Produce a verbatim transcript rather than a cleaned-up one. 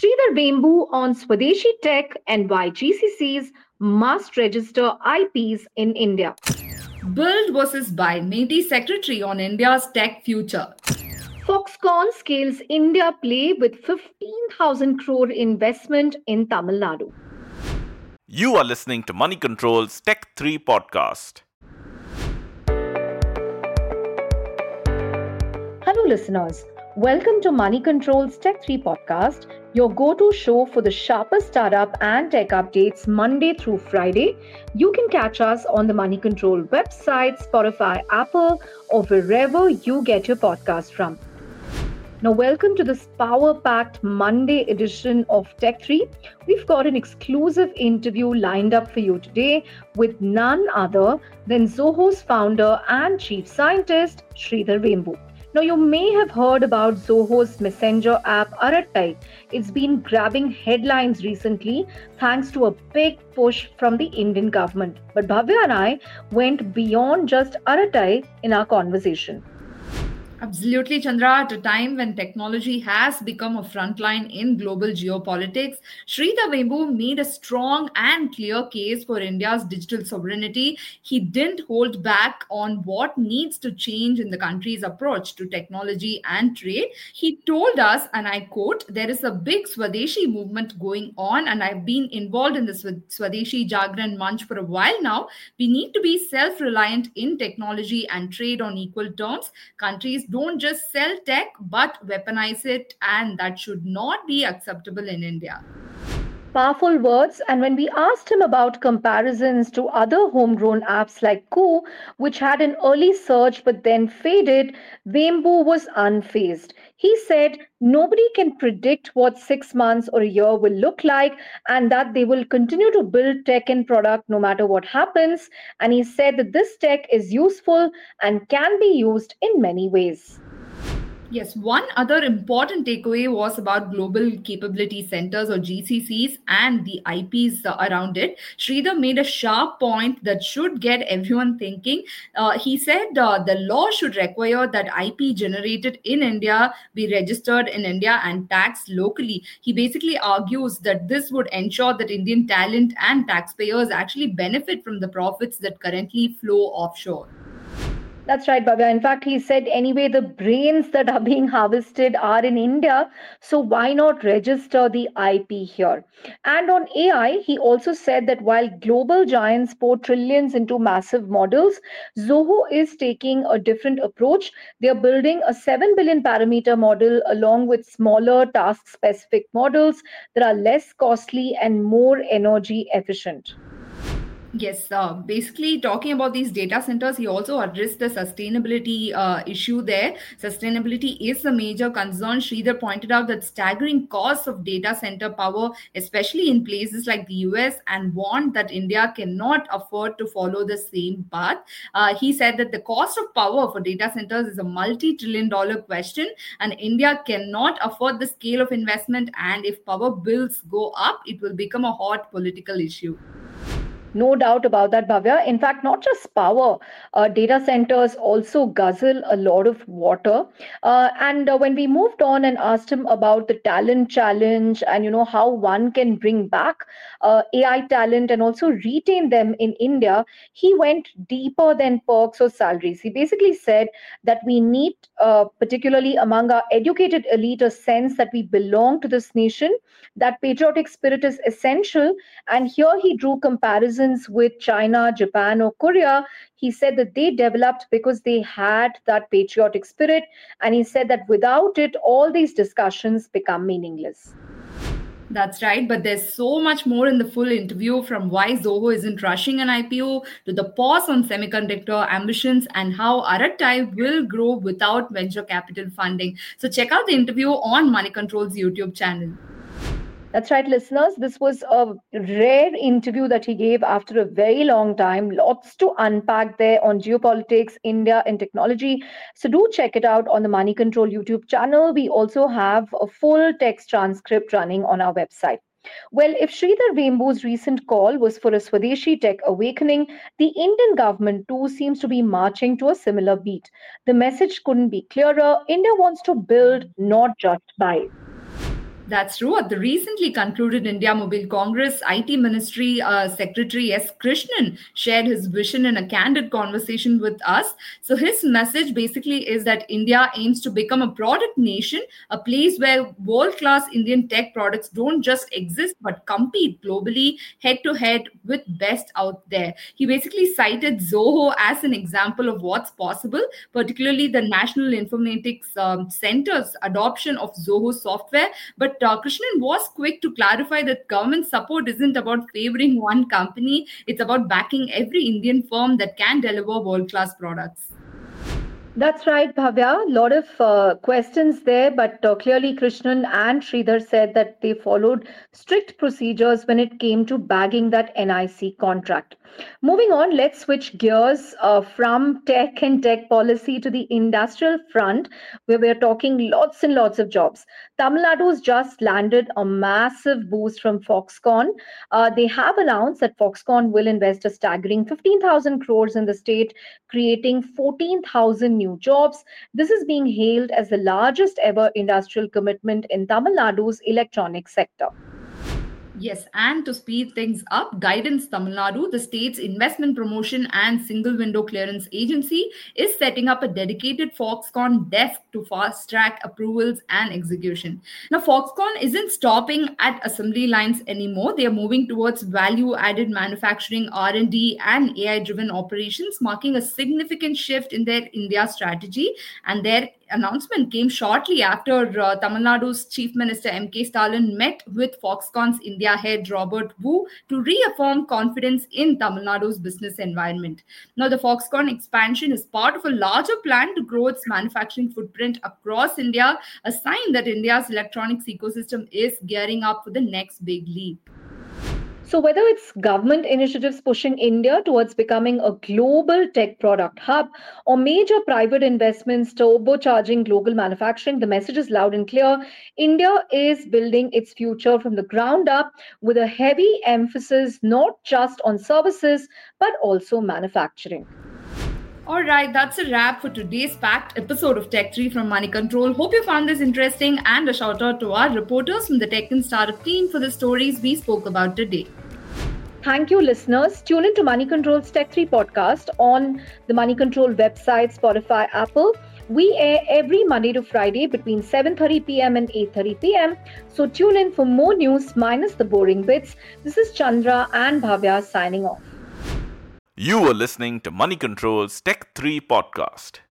Sridhar Vembu on Swadeshi Tech and why G C Cs must register I Ps in India. Build versus Buy, MeitY Secretary on India's tech future. Foxconn scales India play with fifteen thousand crore investment in Tamil Nadu. You are listening to Money Control's Tech three podcast. Hello, listeners. Welcome to Money Control's Tech three podcast, your go-to show for the sharpest startup and tech updates Monday through Friday. You can catch us on the Money Control website, Spotify, Apple, or wherever you get your podcast from. Now, welcome to this power-packed Monday edition of Tech three. We've got an exclusive interview lined up for you today with none other than Zoho's founder and chief scientist, Sridhar Vembu. Now, you may have heard about Zoho's messenger app, Arattai. It's been grabbing headlines recently thanks to a big push from the Indian government. But Bhavya and I went beyond just Arattai in our conversation. Absolutely, Chandra. At a time when technology has become a frontline in global geopolitics, Sridhar Vembu made a strong and clear case for India's digital sovereignty. He didn't hold back on what needs to change in the country's approach to technology and trade. He told us, and I quote, "There is a big Swadeshi movement going on, and I've been involved in the Swadeshi Jagran Manch for a while now. We need to be self-reliant in technology and trade on equal terms. Countries don't just sell tech, but weaponize it, and that should not be acceptable in India." Powerful words, and when we asked him about comparisons to other homegrown apps like Koo, which had an early surge but then faded, Vembu was unfazed. He said nobody can predict what six months or a year will look like and that they will continue to build tech and product no matter what happens. And he said that this tech is useful and can be used in many ways. Yes, one other important takeaway was about global capability centers or G C Cs and the I Ps uh, around it. Sridhar made a sharp point that should get everyone thinking. Uh, he said uh, the law should require that I P generated in India be registered in India and taxed locally. He basically argues that this would ensure that Indian talent and taxpayers actually benefit from the profits that currently flow offshore. That's right, Bhavya. In fact, he said anyway, the brains that are being harvested are in India, so why not register the I P here? And on A I, he also said that while global giants pour trillions into massive models, Zoho is taking a different approach. They're building a seven billion parameter model along with smaller task specific models that are less costly and more energy efficient. Yes, uh, basically talking about these data centers, he also addressed the sustainability uh, issue there. Sustainability is a major concern. Sridhar pointed out that staggering costs of data center power, especially in places like the U S, and warned that India cannot afford to follow the same path. Uh, he said that the cost of power for data centers is a multi-trillion dollar question, and India cannot afford the scale of investment. And if power bills go up, it will become a hot political issue. No doubt about that, Bhavya. In fact, not just power, uh, data centers also guzzle a lot of water. Uh, and uh, when we moved on and asked him about the talent challenge and you know how one can bring back uh, A I talent and also retain them in India, he went deeper than perks or salaries. He basically said that we need, uh, particularly among our educated elite, a sense that we belong to this nation. That patriotic spirit is essential. And here he drew comparisons with China, Japan, or Korea. He said that they developed because they had that patriotic spirit. And he said that without it, all these discussions become meaningless. That's right, but there's so much more in the full interview, from why Zoho isn't rushing an I P O to the pause on semiconductor ambitions and how Arattai will grow without venture capital funding. So check out the interview on Money Control's YouTube channel. That's right, listeners. This was a rare interview that he gave after a very long time. Lots to unpack there on geopolitics, India, and technology. So do check it out on the Money Control YouTube channel. We also have a full text transcript running on our website. Well, if Sridhar Vembu's recent call was for a Swadeshi tech awakening, the Indian government too seems to be marching to a similar beat. The message couldn't be clearer. India wants to build, not just buy. That's true. At the recently concluded India Mobile Congress, I T Ministry uh, Secretary S. Krishnan shared his vision in a candid conversation with us. So his message basically is that India aims to become a product nation, a place where world-class Indian tech products don't just exist but compete globally, head-to-head with best out there. He basically cited Zoho as an example of what's possible, particularly the National Informatics um, Center's adoption of Zoho software. But uh, Krishnan was quick to clarify that government support isn't about favoring one company. It's about backing every Indian firm that can deliver world-class products. That's right, Bhavya. A lot of uh, questions there, but uh, clearly Krishnan and Sridhar said that they followed strict procedures when it came to bagging that N I C contract. Moving on, let's switch gears uh, from tech and tech policy to the industrial front, where we're talking lots and lots of jobs. Tamil Nadu's just landed a massive boost from Foxconn. Uh, they have announced that Foxconn will invest a staggering fifteen thousand crores in the state, creating fourteen thousand new jobs. This is being hailed as the largest ever industrial commitment in Tamil Nadu's electronics sector. Yes, and to speed things up, Guidance Tamil Nadu, the state's investment promotion and single window clearance agency, is setting up a dedicated Foxconn desk to fast track approvals and execution. Now, Foxconn isn't stopping at assembly lines anymore. They are moving towards value-added manufacturing, R and D, and A I-driven operations, marking a significant shift in their India strategy. And their announcement came shortly after uh, Tamil Nadu's Chief Minister M K Stalin met with Foxconn's India head Robert Wu to reaffirm confidence in Tamil Nadu's business environment. Now, the Foxconn expansion is part of a larger plan to grow its manufacturing footprint across India, a sign that India's electronics ecosystem is gearing up for the next big leap. So, whether it's government initiatives pushing India towards becoming a global tech product hub or major private investments turbocharging global manufacturing, the message is loud and clear. India is building its future from the ground up with a heavy emphasis not just on services but also manufacturing. All right, that's a wrap for today's packed episode of Tech three from Money Control. Hope you found this interesting, and a shout out to our reporters from the Tech and Startup team for the stories we spoke about today. Thank you, listeners. Tune in to Money Control's Tech three podcast on the Money Control website, Spotify, Apple. We air every Monday to Friday between seven thirty p.m. and eight thirty p.m. So tune in for more news minus the boring bits. This is Chandra and Bhavya signing off. You were listening to Money Control's Tech three podcast.